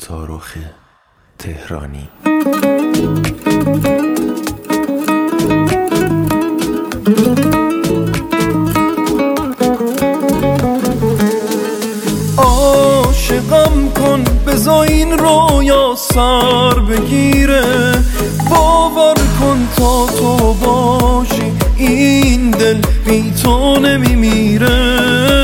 دوتارخ تهرانی. عاشقم کن بذار این رویا سر بگیره، باور کن تا تو باشی این دل بی تو نمیمیره.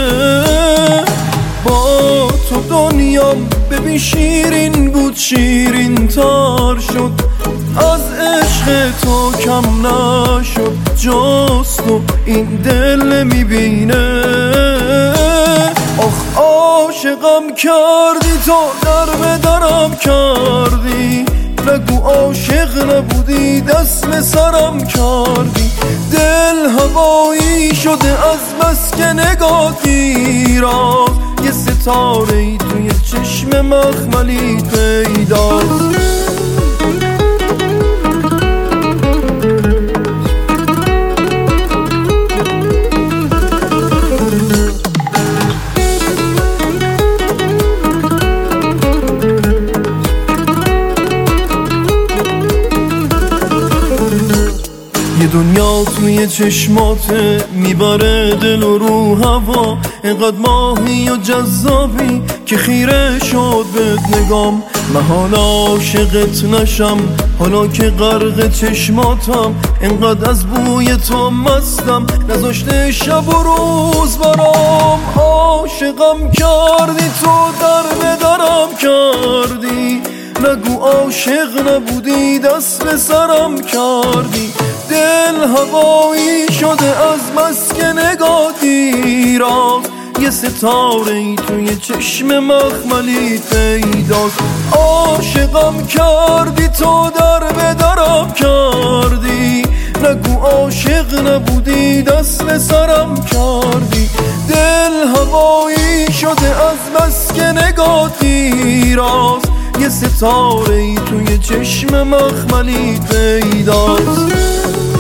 با تو دنیام ببین شیرین بود شیرین تر شد، از عشق تو کم نشد جز تو این دل نمیبینه. آخ عاشقم کردی تو در به درم کردی، نگو عاشق نبودی دست به سرم کردی. دل هوایی شده از بس که نگاه دیراز، یه ستاره ای توی چشم مخملی پیداست. یه دنیا توی چشماته میبره دل و رو هوا، اینقدر ماهی و جذابی که خیره شد بهت نگام. من حالا عاشقت نشم حالا که غرق چشماتم، اینقدر از بوی تو مستم نذاشته شب و روز برام. عاشقم کردی تو در به درم کردی، نگو عاشق نبودی دست به سرم کردی. دل هوایی شده از بس که نگاه دیراست، یه ستاره ای توی چشم مخملی پیداست. عاشقم کردی تو در به درم کردی، نگو عاشق نبودی دست به سرم کردی. دل هوایی شده از بس که نگاه دیراست، یه ستاره ای توی چشم مخملی پیداست.